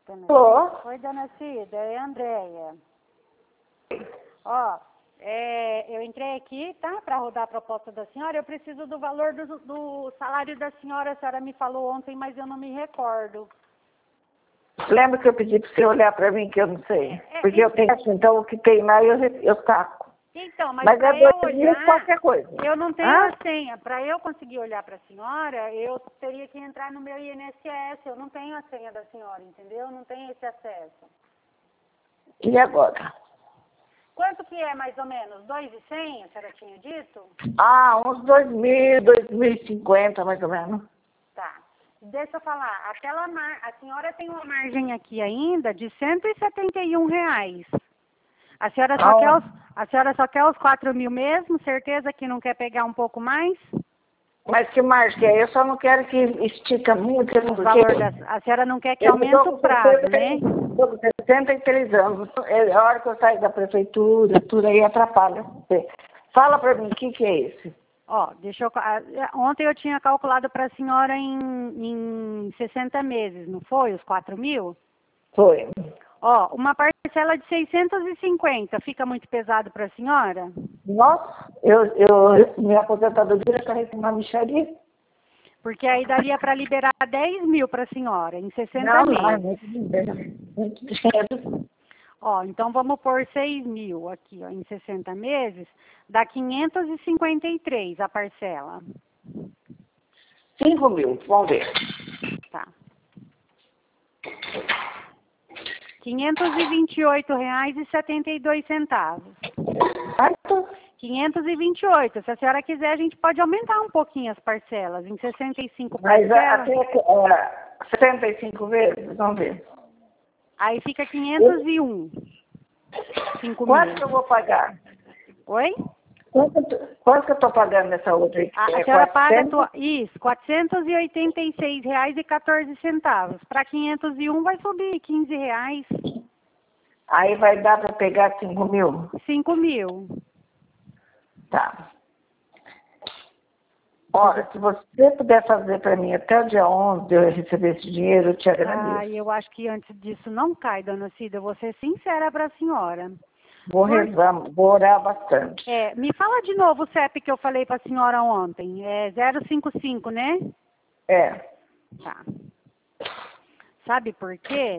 Alô? Oi, dona Cida, é a Andréia. Ó, eu entrei aqui, tá, para rodar a proposta da senhora. Eu preciso do valor do salário da senhora. A senhora me falou ontem, mas eu não me recordo. Lembra que eu pedi para você olhar para mim, que eu não sei? Porque eu tenho assim, então o que tem lá eu saco. Então, mas é para eu 2.000 olhar, qualquer coisa. eu não tenho Hã? a senha. Para eu conseguir olhar para a senhora, eu teria que entrar no meu INSS. Eu não tenho a senha da senhora, entendeu? Eu não tenho esse acesso. E agora? Quanto que é, mais ou menos? 2.100, a senhora tinha dito? Ah, uns 2.000, 2.050, mais ou menos. Tá. Deixa eu falar. A senhora tem uma margem aqui ainda de R$ 171. A senhora só quer os 4.000 mesmo? Certeza que não quer pegar um pouco mais? Mas que margem que é? Eu só não quero que estica muito, O porque valor a senhora não quer que aumente o prazo, né? Estou com 63 anos. A hora que eu saio da prefeitura, tudo aí atrapalha. Fala para mim, o que é esse? Ó, ontem eu tinha calculado para a senhora em 60 meses, não foi? Os 4.000? Foi. Ó, uma parcela de 650, fica muito pesado para a senhora? Nossa, minha aposentadoria está uma mixaria. Porque aí daria para liberar 10.000 para a senhora, em 60 Não, é meses. muito dinheiro. Ó, então vamos pôr 6.000 aqui, ó, em 60 meses, dá 553 a parcela. 5.000, vamos ver. Tá. R$ 528,72. Quanto? 528. Se a senhora quiser, a gente pode aumentar um pouquinho as parcelas. Em 65 Mas parcelas, até 75 vezes, vamos ver. aí fica 501. 5.000. Quanto que eu vou pagar? Oi? Quanto que eu estou pagando nessa outra aqui? A senhora paga isso, R$ 486,14. Para 501 vai subir R$ 15. Aí vai dar para pegar 5.000? 5.000. Tá. Olha, se você puder fazer para mim até o dia 11 de eu receber esse dinheiro, eu te agradeço. Ah, eu acho que antes disso não cai, dona Cida. Eu vou ser sincera para a senhora. Vou rezar, vou orar bastante. Me fala de novo o CEP que eu falei para a senhora ontem. É 055, né? É. Tá. Sabe por quê?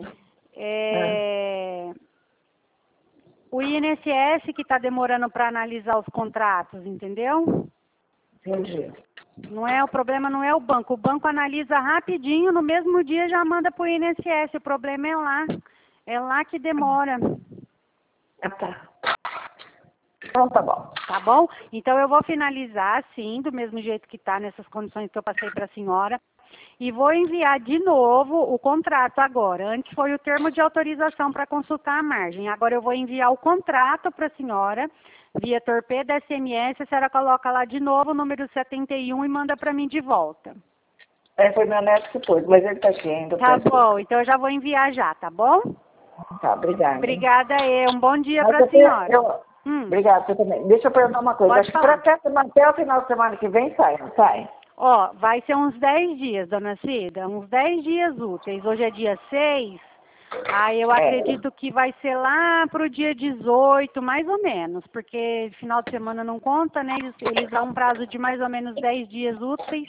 O INSS que está demorando para analisar os contratos, entendeu? Entendi. O problema não é o banco. O banco analisa rapidinho, no mesmo dia já manda para o INSS. O problema é lá. É lá que demora. Ah, tá. Então tá bom. Tá bom? Então eu vou finalizar, sim, do mesmo jeito que está, nessas condições que eu passei para a senhora. E vou enviar de novo o contrato agora. Antes foi o termo de autorização para consultar a margem. Agora eu vou enviar o contrato para a senhora, via torpedo SMS. A senhora coloca lá de novo o número 71 e manda para mim de volta. Foi meu neto que pôs, mas ele está aqui ainda. Tá bom, então eu já vou enviar já, tá bom? Tá, obrigada. Obrigada, um bom dia para a senhora. Obrigada, você também. Deixa eu perguntar uma coisa. Pode Acho que falar. até o final de semana que vem sai, não sai? Ó, vai ser uns 10 dias, dona Cida, uns 10 dias úteis. Hoje é dia 6, aí eu acredito que vai ser lá pro dia 18, mais ou menos, porque final de semana não conta, né? Eles dão um prazo de mais ou menos 10 dias úteis.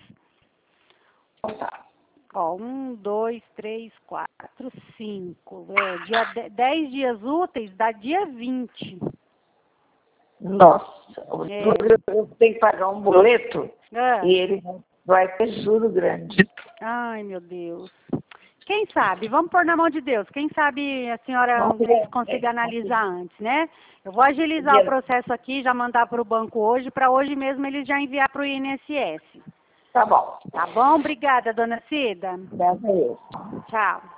Ó, 1, 2, 3, 4, 5. 10 dias úteis dá dia 20. Nossa, eu tenho que pagar um boleto e ele vai ter juro grande. Ai, meu Deus. Quem sabe? Vamos pôr na mão de Deus. Quem sabe a senhora consiga analisar antes, né? Eu vou agilizar o processo aqui, já mandar para o banco hoje, para hoje mesmo eles já enviar para o INSS. Tá bom. Tá bom? Obrigada, dona Cida. Graças a Deus. Tchau.